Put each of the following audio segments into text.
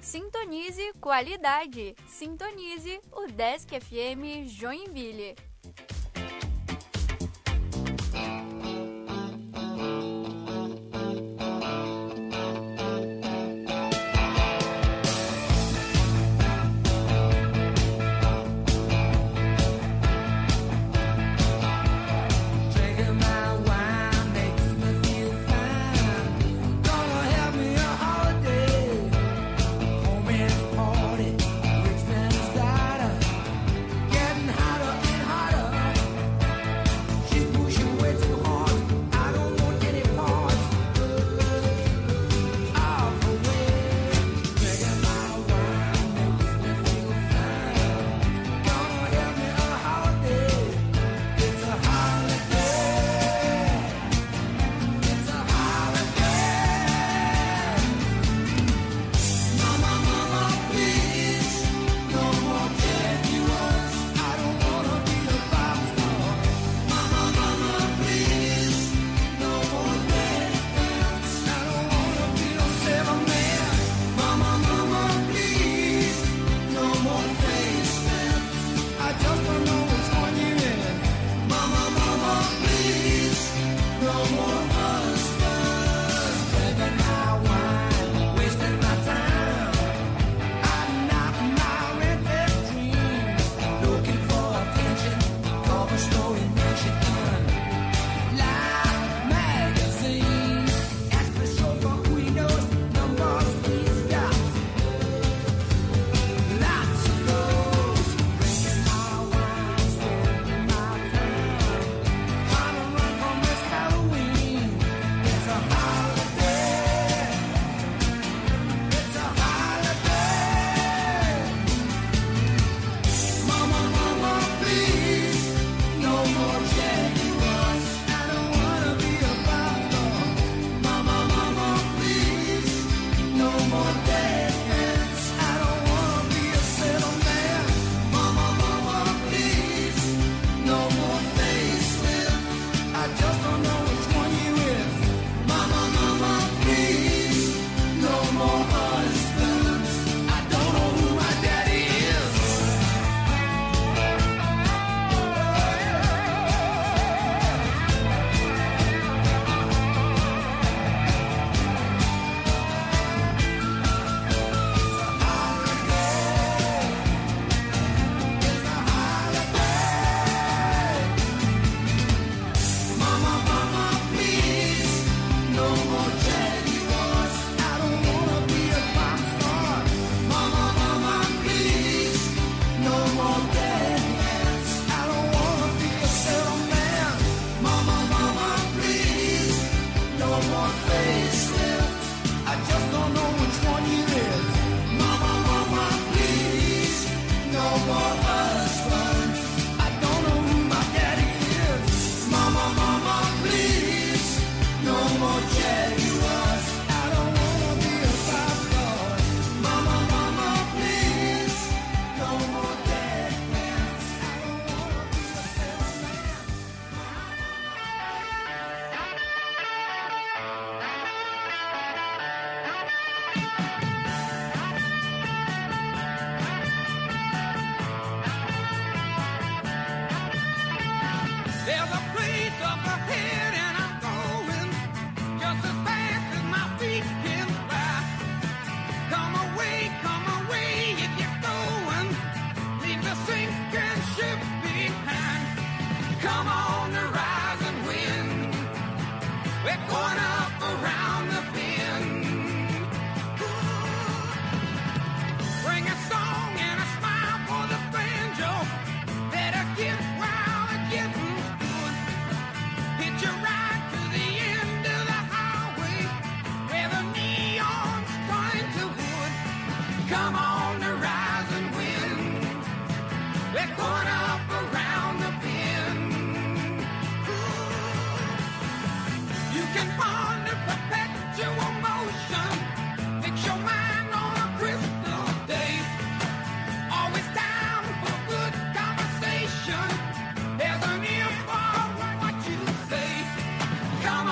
Sintonize qualidade. Sintonize o Desk FM Joinville.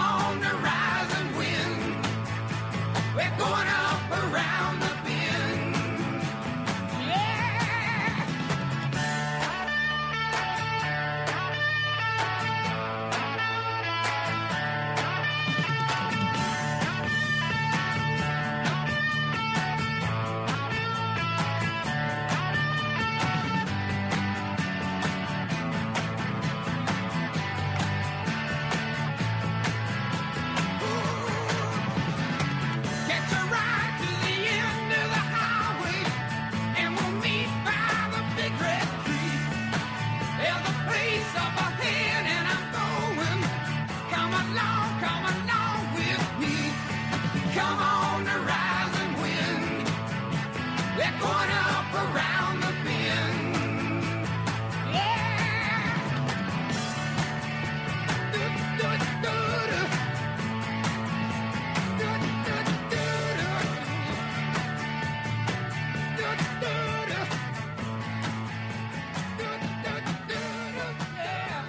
We're going up around the bend. around the bend. Yeah. Do, do, do, do. Do, do, do, do. Do, do, do. Do, do, do, do. Yeah.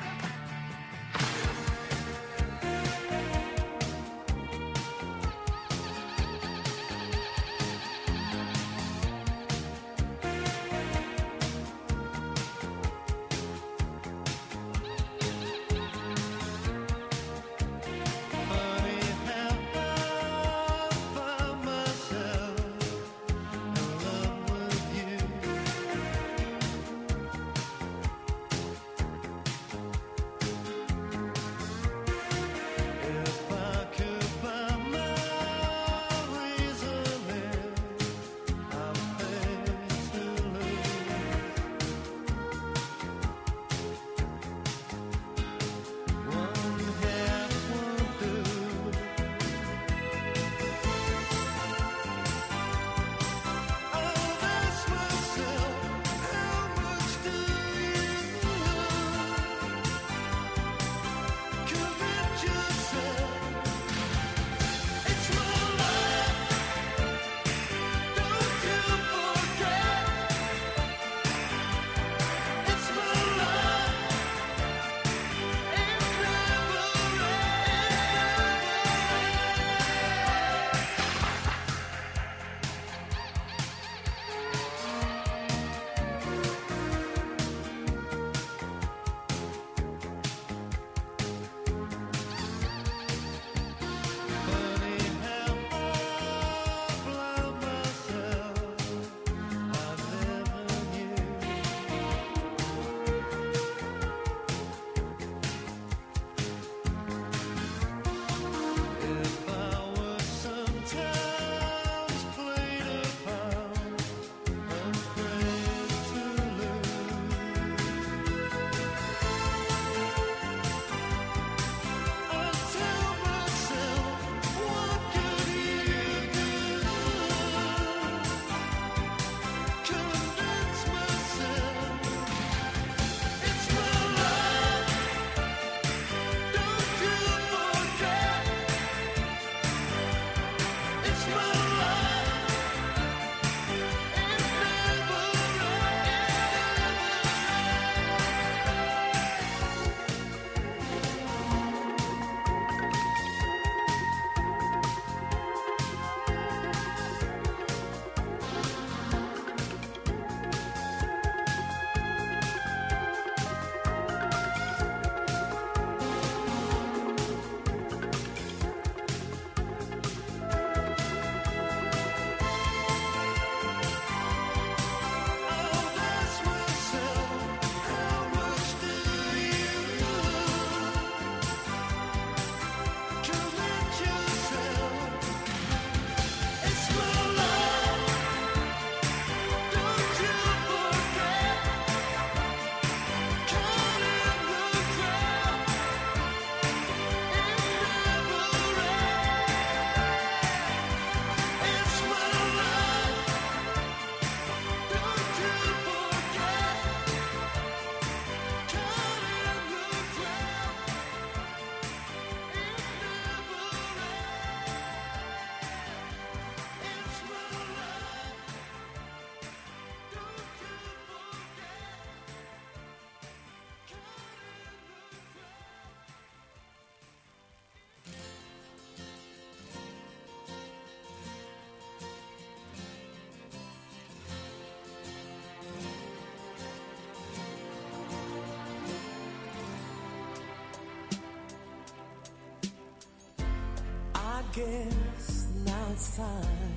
guess now it's time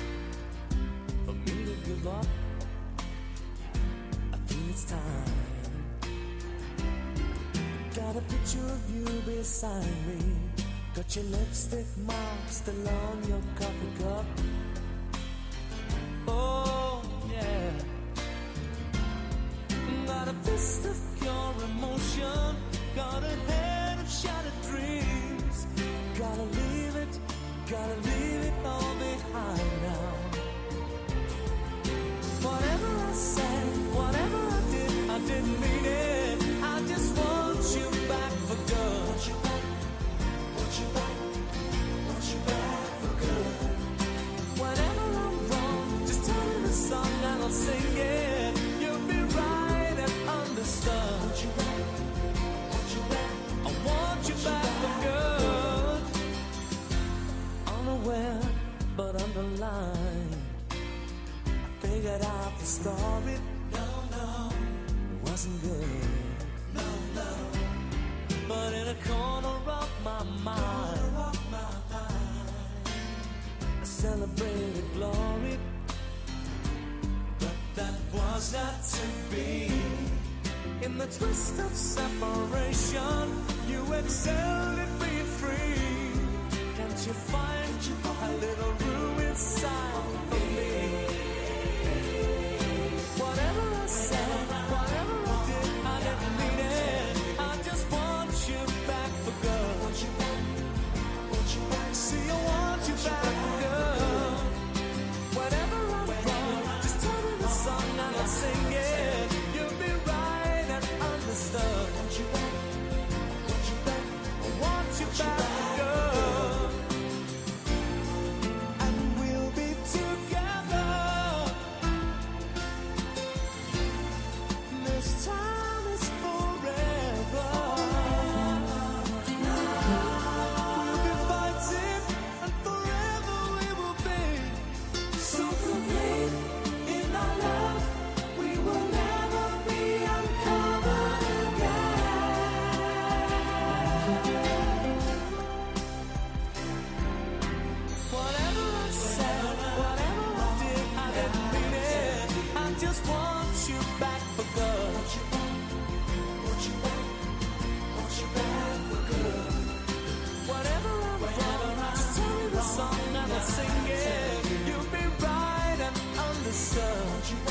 for me to give up. I think it's time. Got a picture of you beside me. Got your lipstick mark still on your coffee cup. Oh yeah. Got a fist of pure emotion. Got a head of shattered dreams. Gotta leave it all behind now. Whatever figured out the story. No, it wasn't good. No. But in a corner of my mind, I celebrated glory. But that was not to be. In the twist of separation, you excelled at being free. Can't you find a little room inside for me? Whatever I said, whatever I did, I didn't mean it. I just want you back for good. See, I want you back for good. Whatever I'm wrong, just tell me the song and I'll sing it. You'll be right and understood. I want you back for good. And we'll be together. This time is forever. We'll be fighting and forever we will be. So complete in our love, we will never be uncovered again. Whatever I said, whatever I did, I didn't mean it. I just want you back for good. Want you back for good. Whatever I'm wrong, just tell me the song and I'll sing it. You'll be right and understood.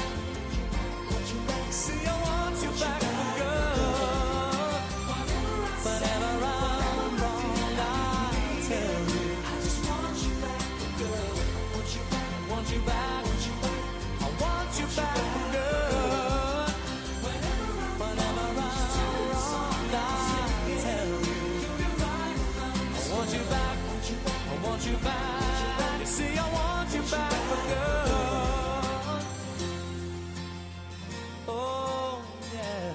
See, I want you back for good. Whatever I'm wrong, I'll tell you. I just want you back for good. Want you back. I want you back for good. Whatever I'm wrong, I'll tell you. I want you back. I want you back. See, I want you back for good. Oh, yeah.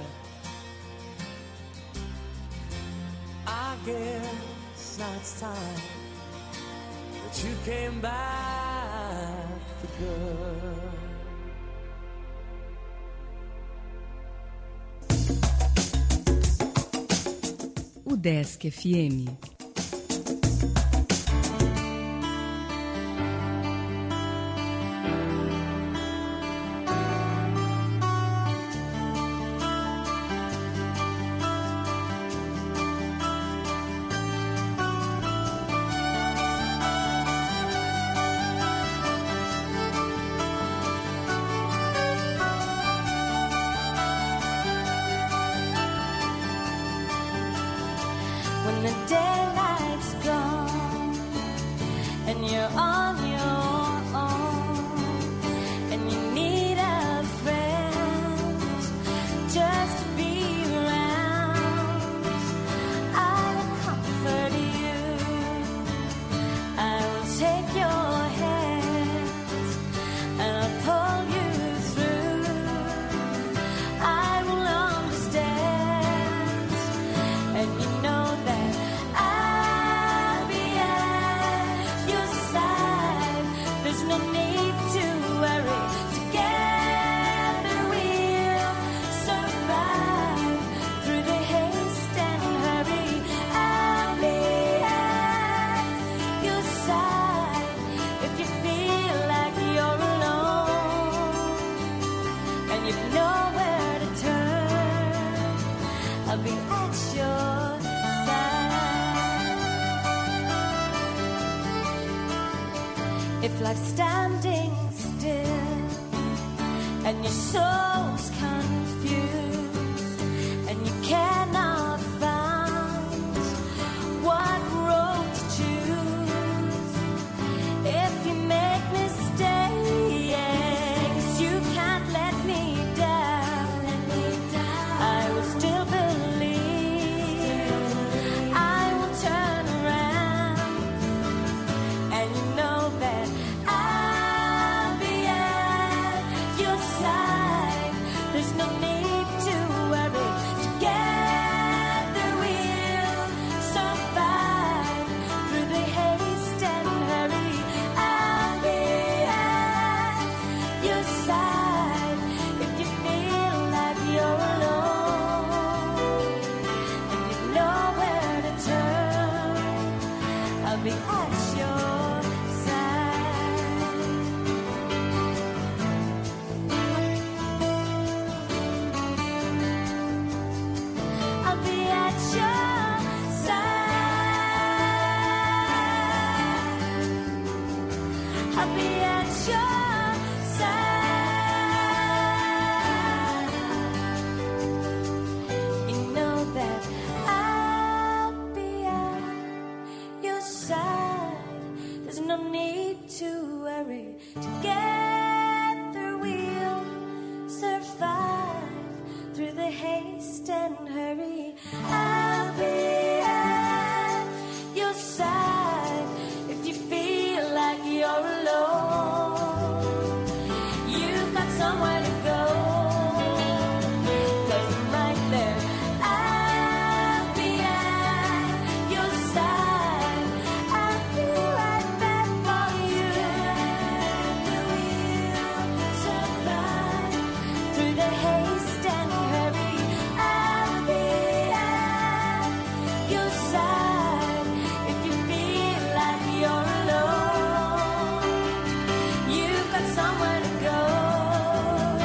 I guess now it's time that you came back for good. O Desk FM. When the daylight's gone and you're on your own and you need a friend just to be around, I will comfort you. I will take your hand and I'll pull you through. I will understand, and you know that I'll be at your side. There's no need to worry. Together we'll survive through the haste and hurry. I'll be at your side if you feel like you're alone and you've nowhere to turn. I'll be at your side. If life's standing still and your soul's confused and you cannot find what road to choose, if you make mistakes, you can't let me down. I will still believe. I will turn around, and you know that I'll be at your side. There's no need to worry. Together we'll survive through the haste and hurry. I'll be at your side. somewhere to go. 'Cause I'm right there. I'll be at your side. I'll be right there for you. We'll survive through the haste and hurry. I'll be at your side if you feel like you're alone. You've got somewhere to go.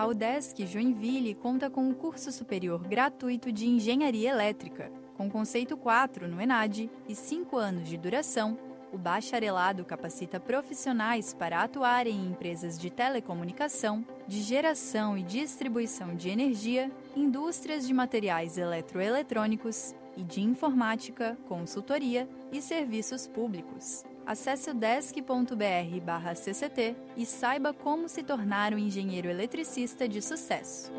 UDESC Joinville conta com o curso superior gratuito de Engenharia Elétrica, com conceito 4 no ENAD e 5 anos de duração. O bacharelado capacita profissionais para atuarem em empresas de telecomunicação, de geração e distribuição de energia, indústrias de materiais eletroeletrônicos e de informática, consultoria e serviços públicos. Acesse udesc.br/cct e saiba como se tornar um engenheiro eletricista de sucesso.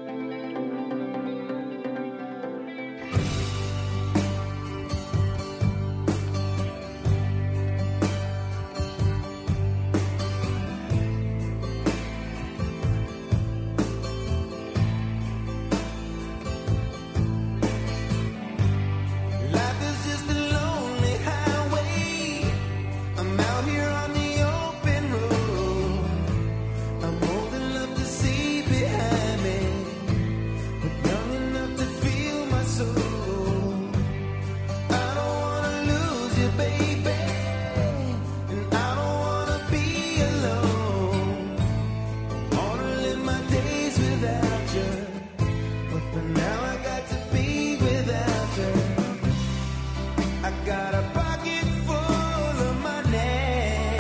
Life is just a lonely highway. I'm out here on the open road. I'm old enough to see behind me, but young enough to feel my soul. I don't wanna lose you, baby, and I don't wanna be alone. I wanna live my days without you, but for now I got to be without you. I got a pocket full of money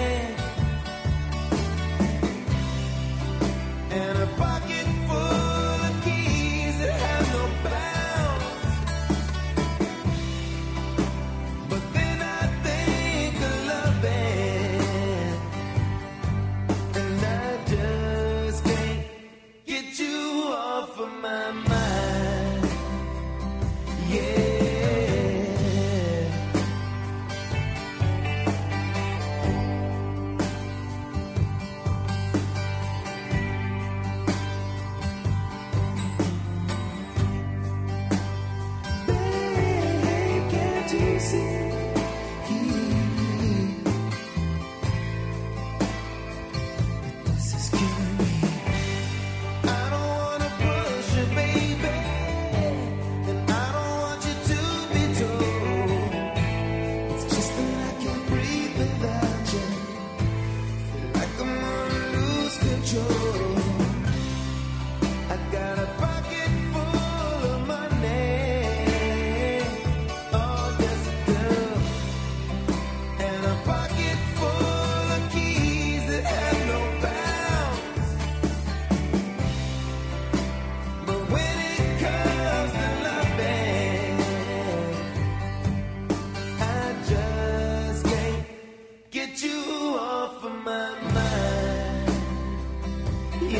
and a pocket full of keys that have no bounds. But then I think of loving, and I just can't get you off of my mind. Yeah. Can't you see? This is killing me. I don't wanna push you, baby, and I don't want you to be told. It's just that I can't breathe without you. Feel like I'm gonna lose control. I got a pocket full of money, oh yes I do, and a pocket full of keys that have no bounds. But when it comes to loving, I just can't get you off of my mind.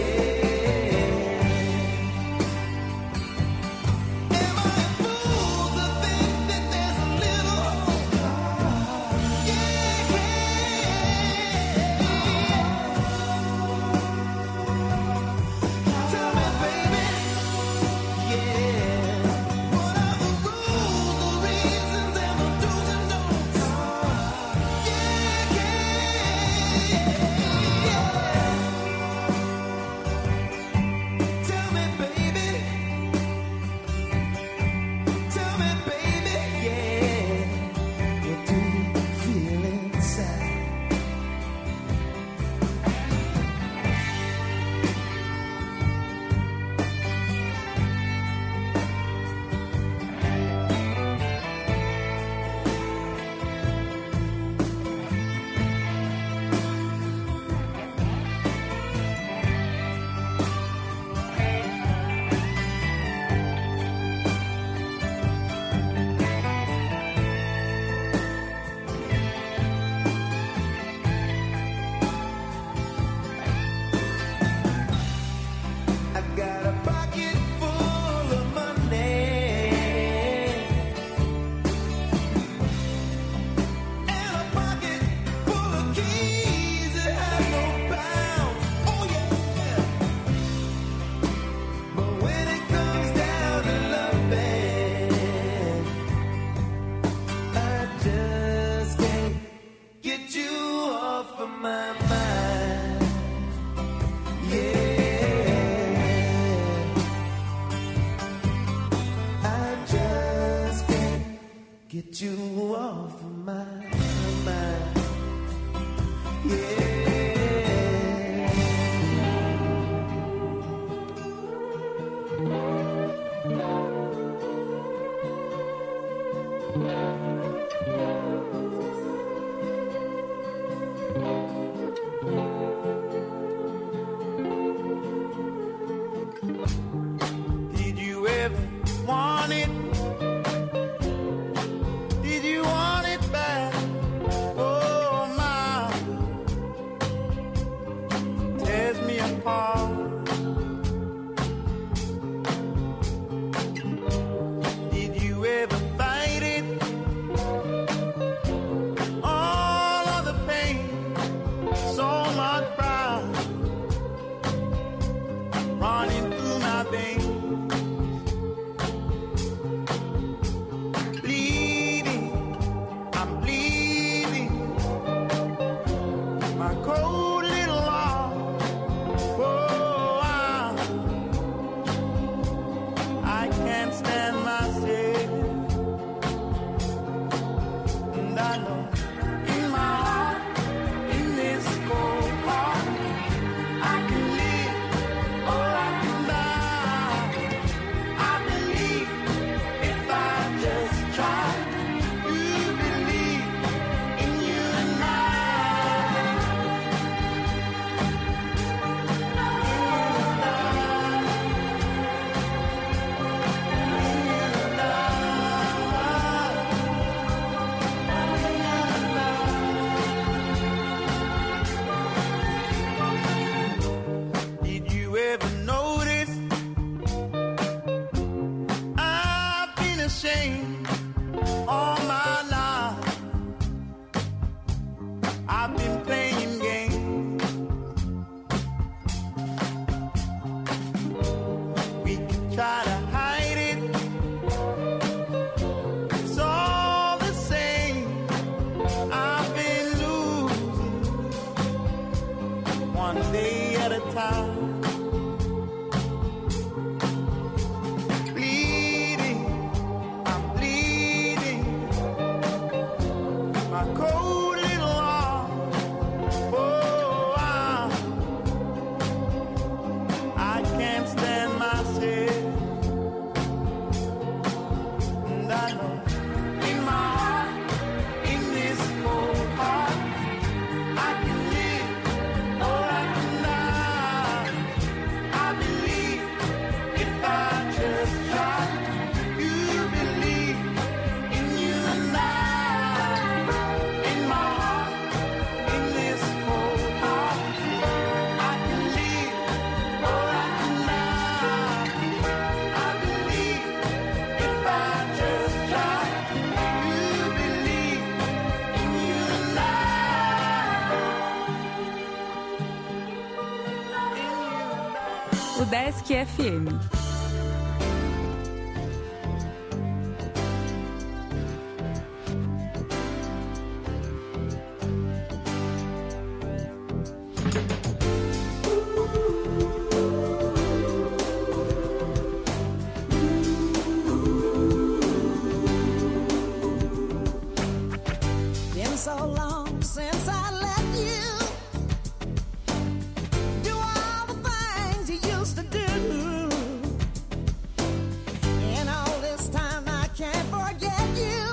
apart. Did you ever fight it? All of the pain, so much pride running through my veins. Bleeding, I'm bleeding. My cold little heart, oh, I can't stand myself. And I know in my heart, in this cold heart, I can live or I can die. I believe if I just try. You believe in you and I. Did you ever notice I've been ashamed all my life? I've been playing games. We could try to hide it. It's all the same. I've been losing one day at a time. Bleeding, I'm bleeding. My cold little heart, oh, I can't stand myself. And I know in my heart, in this cold heart, I can live or I can die. I believe if I just try. You believe in you and I. In my heart, in this cold heart, I can live or I can die. I believe if I just try. You believe in you and I. O Desk FM. Been so long since I let you do all the things you used to do. And all this time I can't forget you.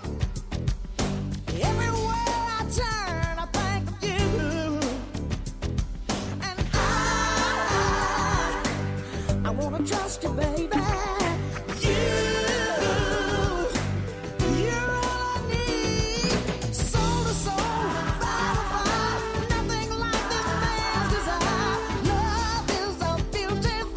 Everywhere I turn, I think of you. And I wanna trust you, baby. You're all I need. Soul to soul, fire to fire. Nothing like this man's desire. Love is a beautiful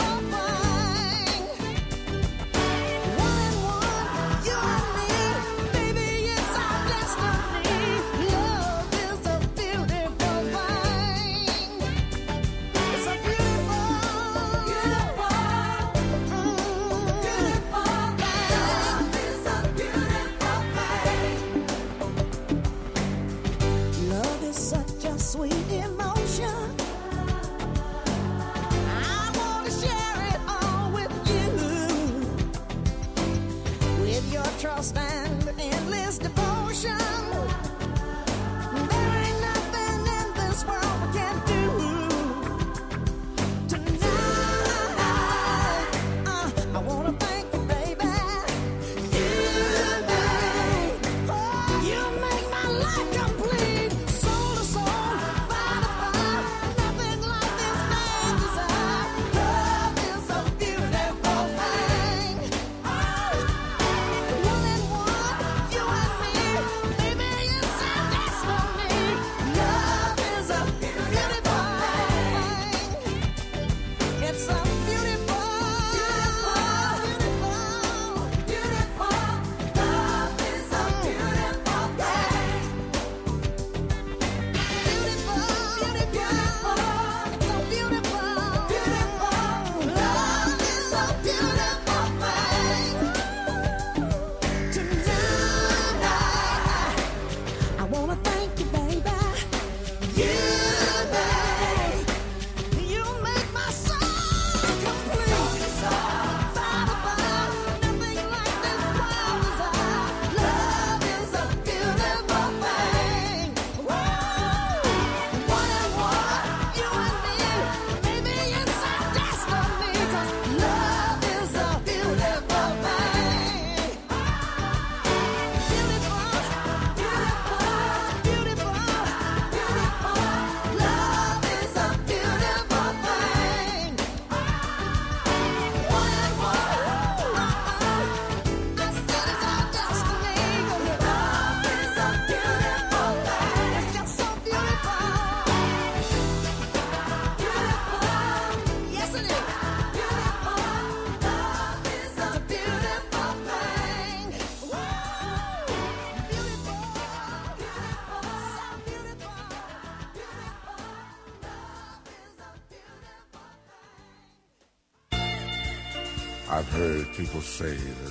I've heard people say that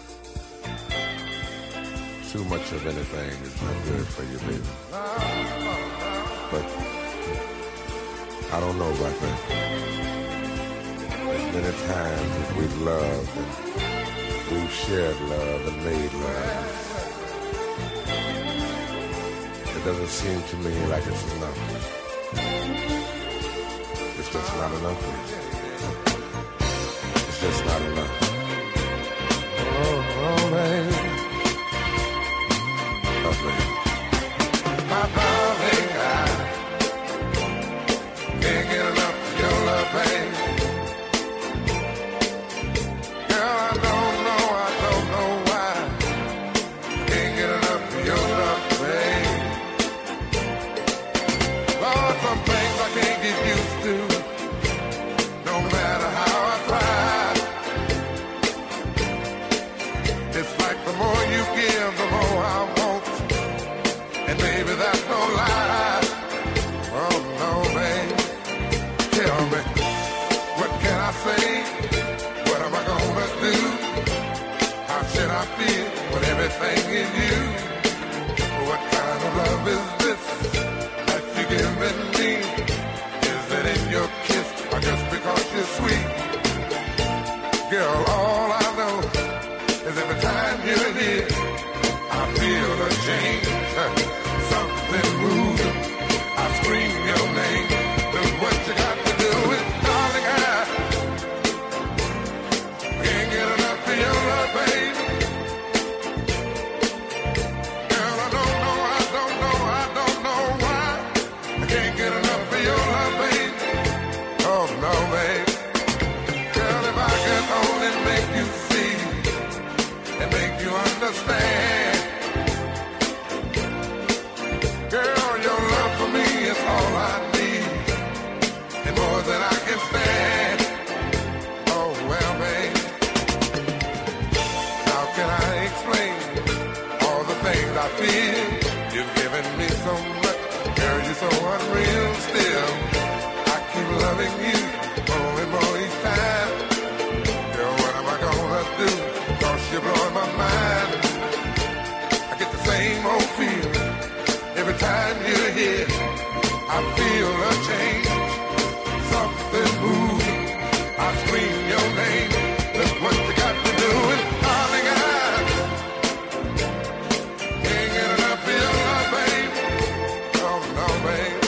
too much of anything is not good for you, baby. But I don't know about that. There's many times that we've loved and we've shared love and made love. It doesn't seem to me like it's enough. It's just not enough. It's just not enough. Oh, baby. Oh, baby. My darling, I can't get enough of your love, baby. Girl, I don't know why. Can't get enough of your love, baby. Lord, some things I can't get used to. No matter how I try. It's like the more you give, the more I want. And baby, that's no lie. Oh no, baby. Tell me, what can I say? What am I gonna do? How should I feel with everything in you? What kind of love is this that you're giving me? Is it in your kiss or just because you're sweet? Girl, all I know is every time you're here, I feel a change. Something moving. I scream your name. Look what you got to do is, darling, I can't get enough of your love, baby. Girl, I don't know why. I can't get enough of your love, baby. Oh, no, baby. Girl, if I could only make you see and make you understand. Girl, your love for me is all I need, and more than I can stand. Oh, well, babe, how can I explain all the things I feel? You've given me so much, girl, you're so unreal still. I keep loving you more and more each time. Girl, what am I gonna do? 'Cause you're blowing my mind. I get the same old feeling. Every time you're here, I feel a change. Something moving. I scream your name. That's what you got to do. And darling, I can't get enough of your love, babe. Oh, no, babe.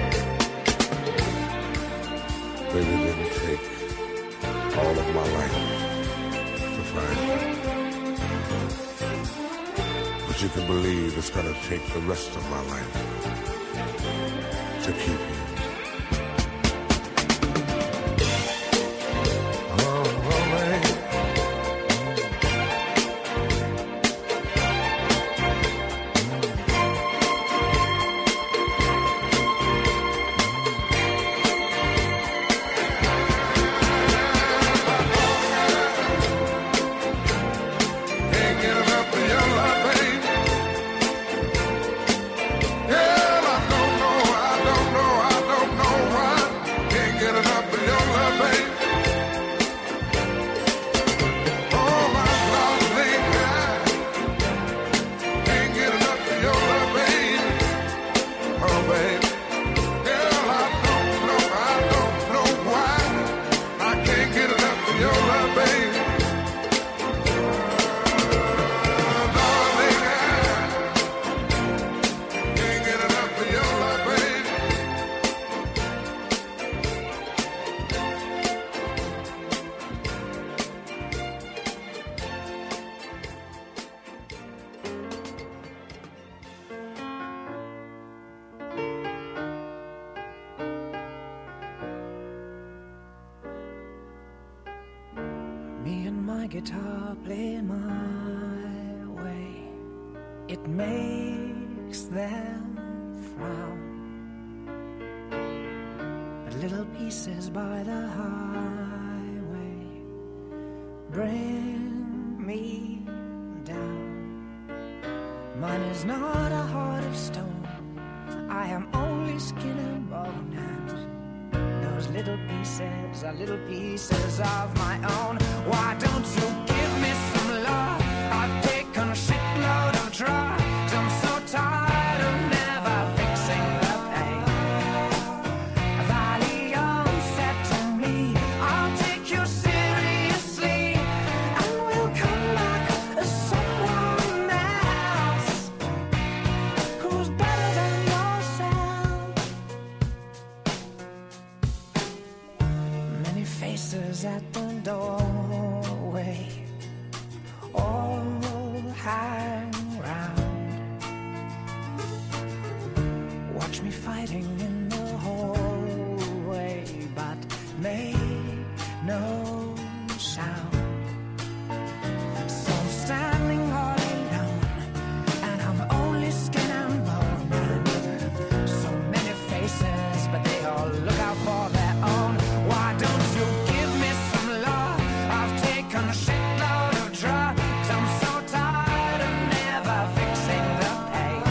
Baby, it didn't take all of my life to find you. But you can believe it's gonna take the rest of my life to keep you. Oh, man. Can't get enough of your love, baby. Yeah, I don't know why. Can't get enough of your love, baby. Oh, my darling, I can't get enough of your love, baby. Oh, baby. Girl, I don't know why. I can't get enough of your love, baby. Darling, I can't get enough of your love, baby. Me and my guitar play my way. It makes them frown. But little pieces by the highway bring me down. Mine is not a heart of stone. I am only skin and bone, and those little pieces of my own. Why don't you give me some love? I've taken a shitload of drugs. I'm so tired of never fixing the pain. Valium said to me, I'll take you seriously, and we'll come back as someone else who's better than yourself. Many faces at the doorway, all hang round. Watch me fighting in the hallway, but make no sound. So I'm standing all alone, and I'm only skin and bone. And so many faces, but they all look out for their own. Why don't you give me some love? I've taken a shitload of drugs. I'm so tired of never fixing the pain.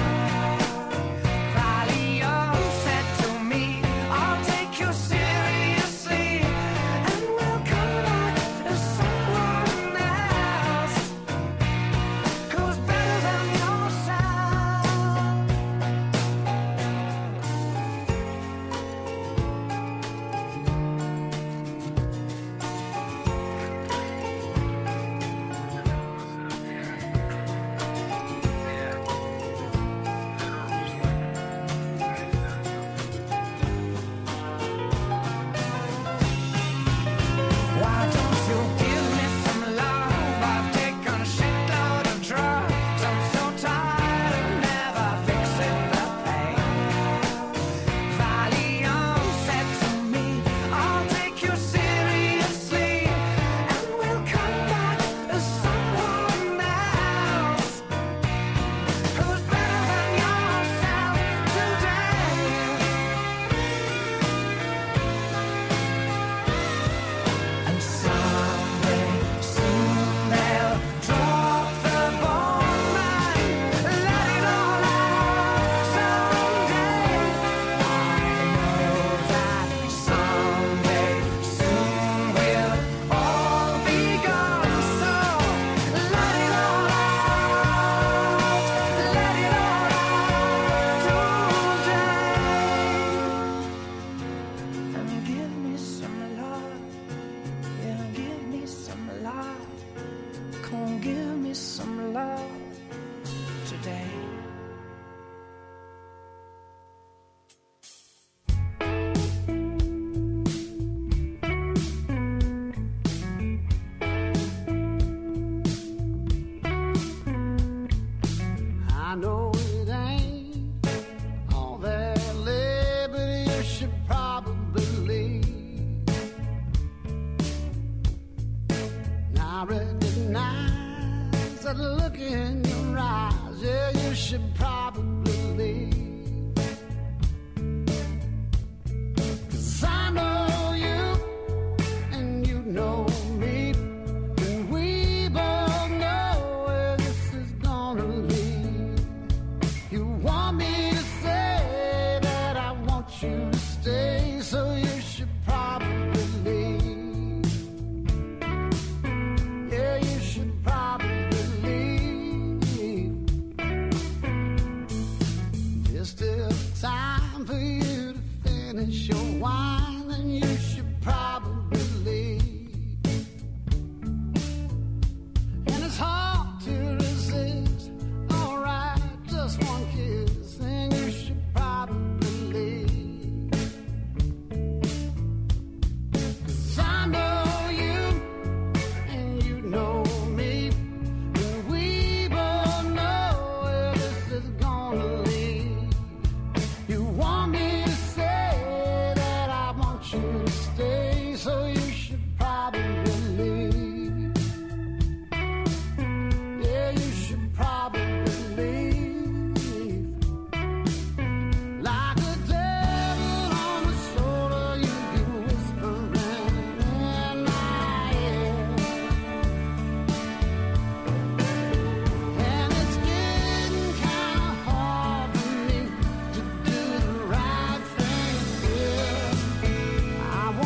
Valium said to me, I'll take you seriously, and we'll come back as someone else who's better than yourself. Why don't you give me some love? I've taken a shitload of drugs. I'm so tired of never fixing the pain. Valium said to me, I'll take you seriously, and we'll come back as someone else who's better than yourself today. And someday, soon they'll drop the bomb and let it all out. Someday, I know that someday, soon we'll all be gone. So let it all out, let it all out today. And give me some love. Yeah, give me some love. Come on, give me some love today. I know it ain't all that liberty you should probably leave. I recognize that look in your eyes. Yeah, you should probably leave. 'Cause I know you and you know me, and we both know where this is gonna lead. You want me to say that I want you to stay, so you should probably leave. Yeah, you should probably leave. There's still time for you to finish your wine, and you should probably leave. And it's hard to resist. All right, just one kiss, and you should probably leave. 'Cause I know you and you know me, and we both know where this is gonna lead. You want me to say that I want you to stay, so you should probably leave. Yeah, you should probably leave. Like a devil on the shoulder, you be whispering in my ear. And it's getting kinda hard for me to do the right thing here. I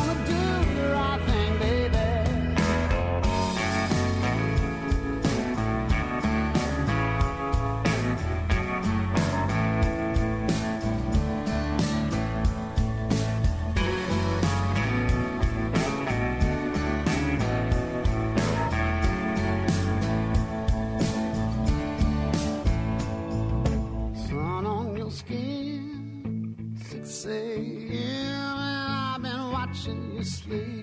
watching you sleep.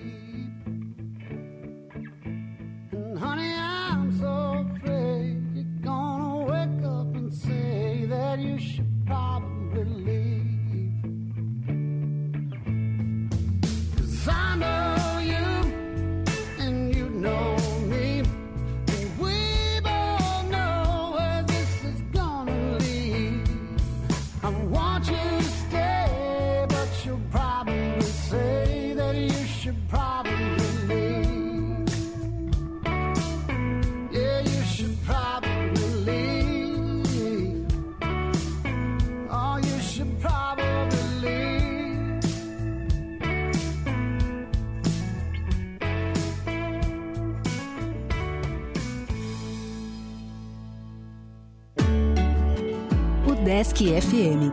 And honey, I'm so afraid you're gonna wake up and say that you should probably leave. 'Cause I know you and you know me, and we both know where this is gonna lead. I want you to stay, but you'll probably say that you should probably leave. Yeah, you should probably leave. Oh, you should probably leave. O Desk FM.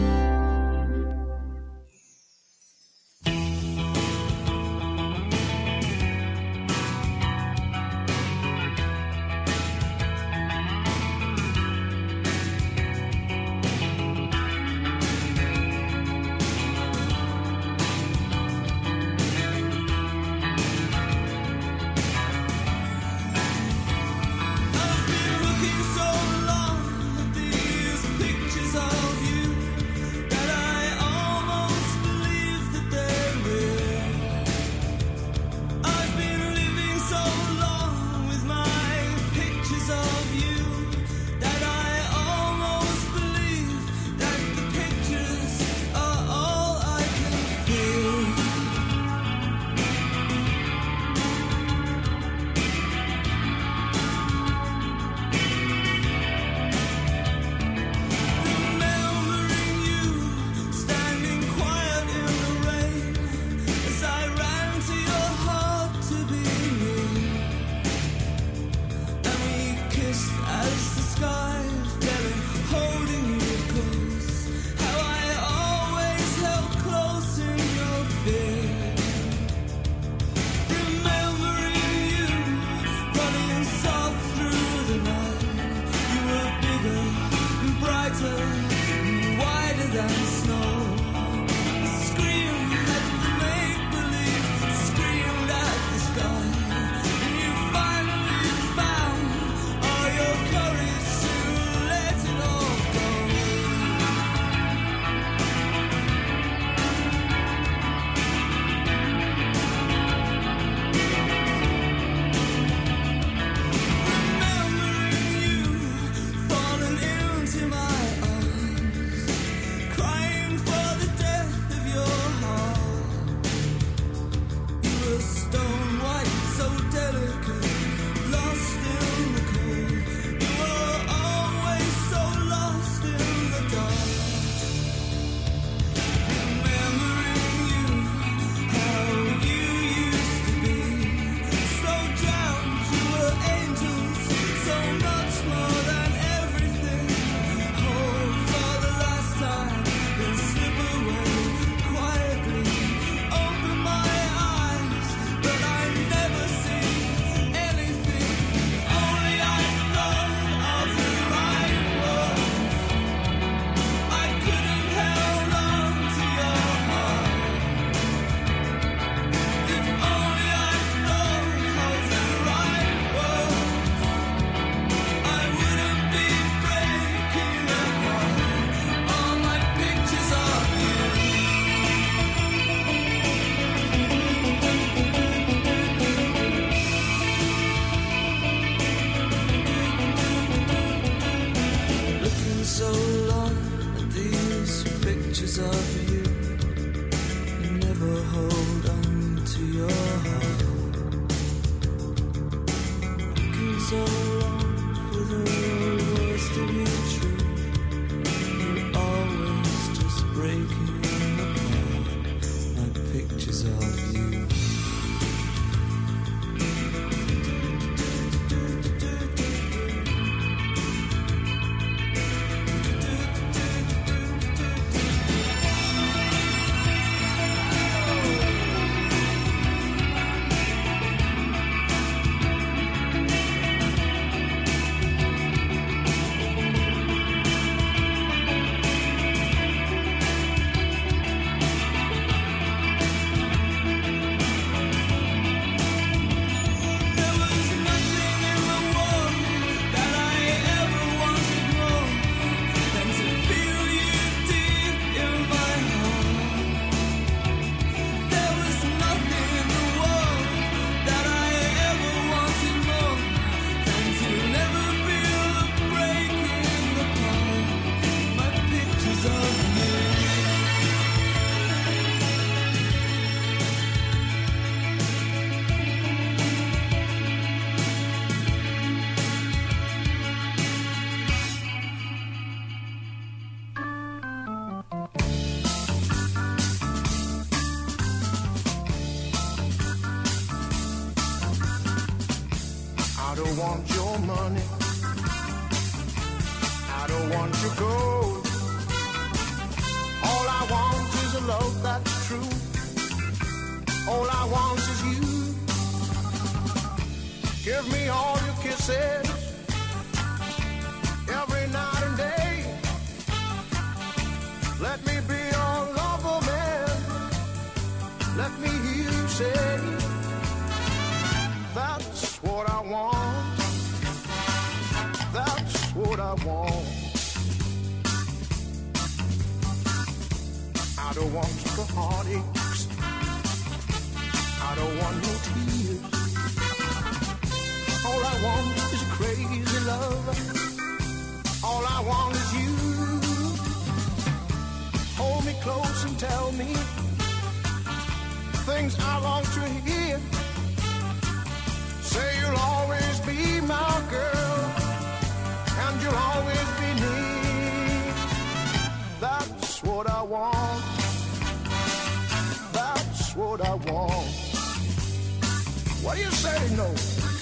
Looking so long at these pictures of you that I almost believe that they're real. I've been living so long with my pictures of you that I almost believe that the pictures are all I can feel. Remembering you, standing quiet in the rain, as I ran to your heart to be near. And we kissed as the sky fell in, holding you close. How I always held close in your fear. Remembering you, running soft through the night. You were bigger and brighter and wider than snow. Screamed at the make-believe, screamed at the sky. And you finally found all your courage to let it all go. Remembering you, falling into my arms, crying for the death of your heart. You were stone white, so delicate, lost in the cold. You were always so lost in the dark. Remembering you, how you used to be, so drowned, you were angels, so much more than everything. Hold for the last time, then slip away quietly. Open my eyes, but I never see anything. Only I thought of the right word. I could have held on to your heart. If only I thought of the right word, I wouldn't be breaking apart. All my pictures of you. Looking so long at these pictures of you, you never hold on to your heart. Looking so long for the words to be true, you're always just breaking apart. My pictures of you. I don't want your money. I don't want your gold. All I want is a love that's true. All I want is you. Give me all your kisses every night and day. Let me be your lover, man. Let me hear you say, that's what I want. That's what I want. I don't want the heartaches. I don't want no tears. All I want is a crazy love. All I want is you. Hold me close and tell me things I long to hear. Say you'll always be my girl, and you'll always be near. That's what I want. That's what I want. What do you say, no?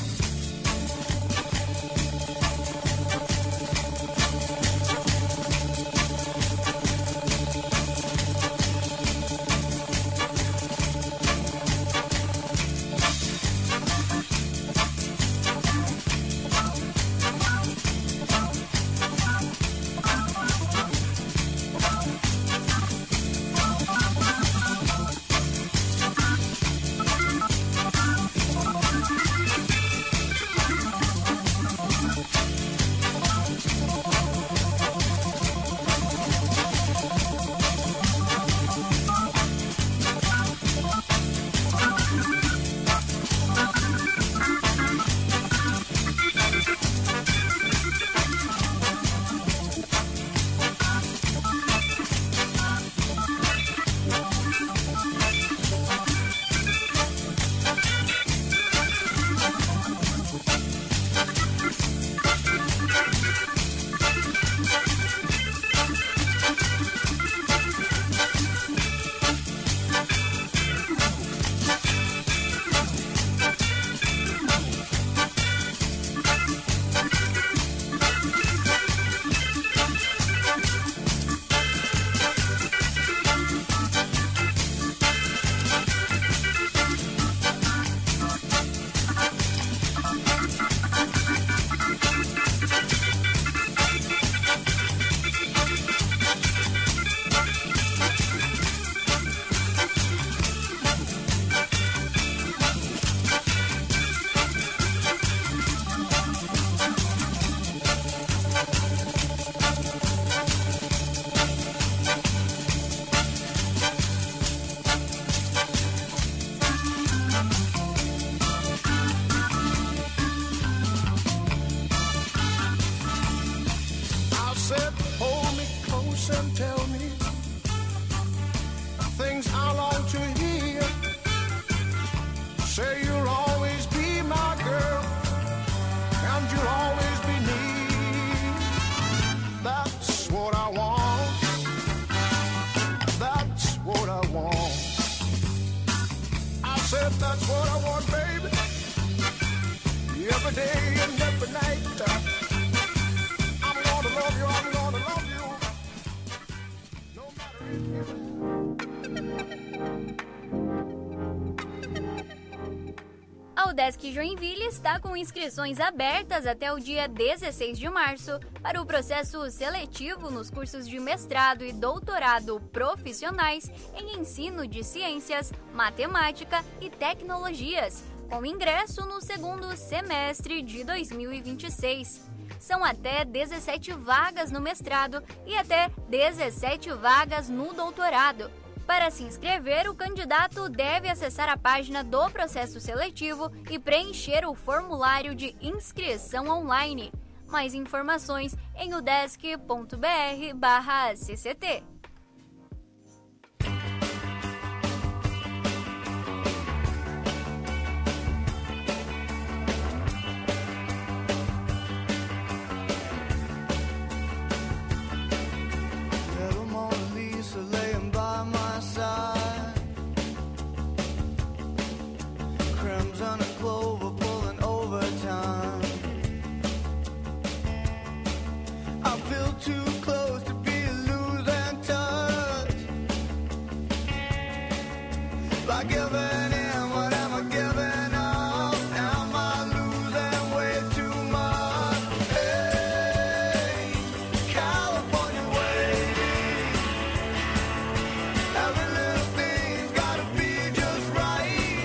That's what I want, baby. Every day and every night. I'm gonna love you, I'm gonna love you. No matter A UDESC Joinville está com inscrições abertas até o dia 16 de março para o processo seletivo nos cursos de mestrado e doutorado profissionais em ensino de ciências, matemática e tecnologias, com ingresso no segundo semestre de 2026. São até 17 vagas no mestrado e até 17 vagas no doutorado. Para se inscrever, o candidato deve acessar a página do processo seletivo e preencher o formulário de inscrição online. Mais informações em udesc.br/cct. Little Mona Lisa laying by my side, crimson and clover